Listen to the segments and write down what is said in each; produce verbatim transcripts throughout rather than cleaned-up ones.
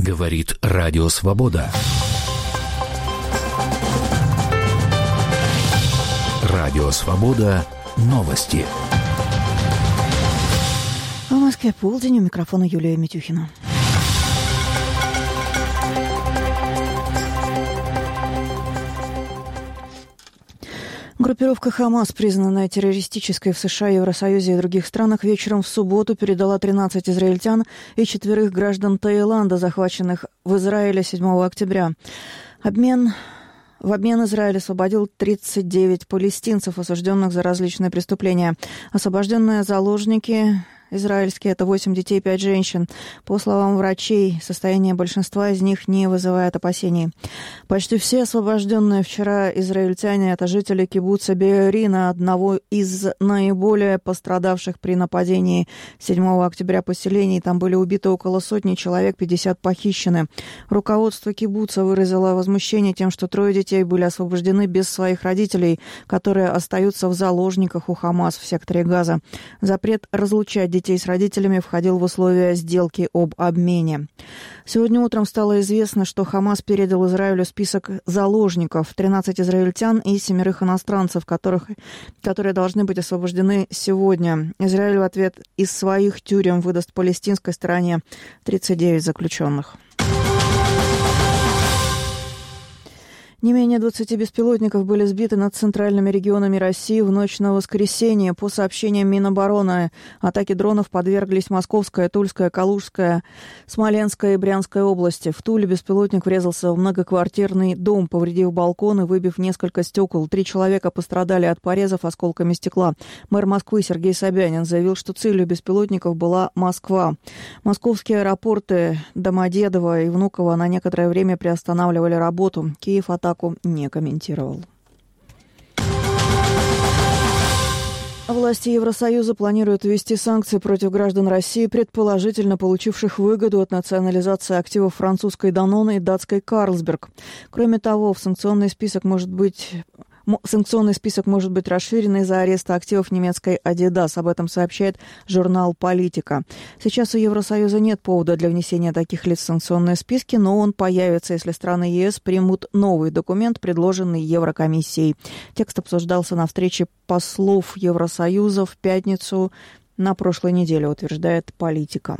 Говорит Радио Свобода. Радио Свобода. Новости. В Москве полдень. У микрофона Юлия Митюхина. Группировка «Хамас», признанная террористической в США, Евросоюзе и других странах, вечером в субботу передала тринадцать израильтян и четверых граждан Таиланда, захваченных в Израиле седьмого октября. Обмен... В обмен Израиль освободил тридцать девять палестинцев, осужденных за различные преступления. Освобожденные заложники израильские – это восемь детей и пять женщин. По словам врачей, состояние большинства из них не вызывает опасений. Почти все освобожденные вчера израильтяне – это жители кибуца Бе'ерина, одного из наиболее пострадавших при нападении седьмого октября поселений. Там были убиты около сотни человек, пятьдесят похищены. Руководство кибуца выразило возмущение тем, что трое детей были освобождены без своих родителей, которые остаются в заложниках у Хамас в секторе Газа. Запрет разлучать детей с родителями входил в условия сделки об обмене. Сегодня утром стало известно, что Хамас передал Израилю список заложников, тринадцать израильтян и семерых иностранцев, которых, которые должны быть освобождены сегодня. Израиль в ответ из своих тюрем выдаст палестинской стороне тридцать девять заключенных. Не менее двадцати беспилотников были сбиты над центральными регионами России в ночь на воскресенье. По сообщениям Минобороны, атаке дронов подверглись Московская, Тульская, Калужская, Смоленская и Брянская области. В Туле беспилотник врезался в многоквартирный дом, повредив балкон и выбив несколько стекол. Три человека пострадали от порезов осколками стекла. Мэр Москвы Сергей Собянин заявил, что целью беспилотников была Москва. Московские аэропорты Домодедово и Внуково на некоторое время приостанавливали работу. Киев атаку не комментировал. Власти Евросоюза планируют ввести санкции против граждан России, предположительно получивших выгоду от национализации активов французской Данона и датской Карлсберг. Кроме того, в санкционный список может быть... Санкционный список может быть расширен из-за ареста активов немецкой Adidas. Об этом сообщает журнал «Политика». Сейчас у Евросоюза нет повода для внесения таких лиц в санкционные списки, но он появится, если страны ЕС примут новый документ, предложенный Еврокомиссией. Текст обсуждался на встрече послов Евросоюза в пятницу на прошлой неделе, утверждает «Политика».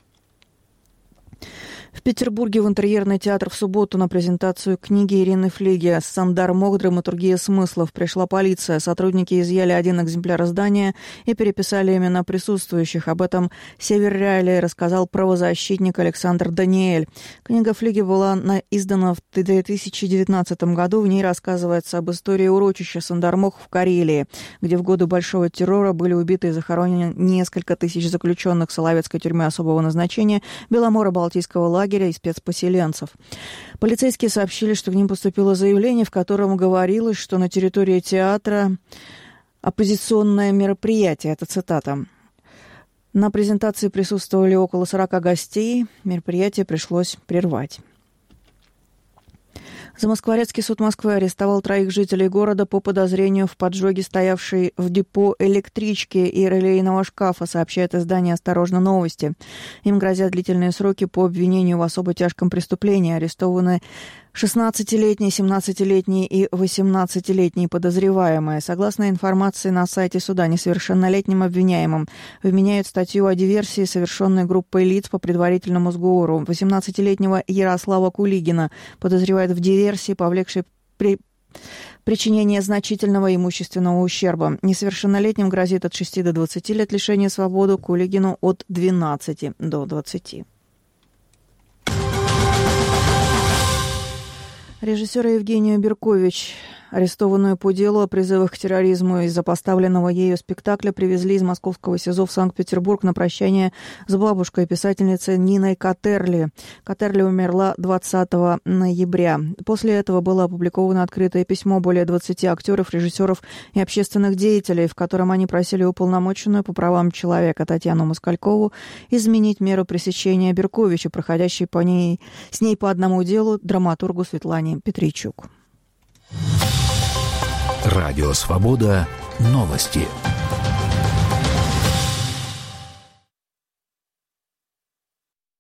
В Петербурге в интерьерный театр в субботу на презентацию книги Ирины Флиге «Сандар Мох. Драматургия смыслов» пришла полиция. Сотрудники изъяли один экземпляр издания и переписали имена присутствующих. Об этом Север Реалии рассказал правозащитник Александр Даниэль. Книга Флиге была издана в две тысячи девятнадцатом году. В ней рассказывается об истории урочища Сандар Мох в Карелии, где в годы Большого террора были убиты и захоронены несколько тысяч заключенных Соловецкой тюрьмы особого назначения, Беломоро-Балтийского лагеря и спецпоселенцев. Полицейские сообщили, что к ним поступило заявление, в котором говорилось, что на территории театра оппозиционное мероприятие. Это цитата. На презентации присутствовали около сорока гостей. Мероприятие пришлось прервать. Замоскворецкий суд Москвы арестовал троих жителей города по подозрению в поджоге стоявшей в депо электрички и релейного шкафа, сообщает издание «Осторожно, новости». Им грозят длительные сроки по обвинению в особо тяжком преступлении. Арестованы шестнадцатилетний, семнадцатилетний и восемнадцатилетний подозреваемые. Согласно информации на сайте суда, несовершеннолетним обвиняемым вменяют статью о диверсии, совершенной группой лиц по предварительному сговору. восемнадцатилетнего Ярослава Кулигина подозревают в диверсии, повлекшей при... причинение значительного имущественного ущерба. Несовершеннолетним грозит от шести до двадцати лет лишения свободы, Кулигину от двенадцати до двадцати. Режиссера Евгению Беркович, арестованную по делу о призывах к терроризму из-за поставленного ею спектакля, привезли из московского СИЗО в Санкт-Петербург на прощание с бабушкой, писательницей Ниной Катерли. Катерли умерла двадцатого ноября. После этого было опубликовано открытое письмо более двадцати актеров, режиссеров и общественных деятелей, в котором они просили уполномоченную по правам человека Татьяну Москалькову изменить меру пресечения Берковича, проходящей по ней, с ней по одному делу драматургу Светлане Петричук. Радио Свобода. Новости.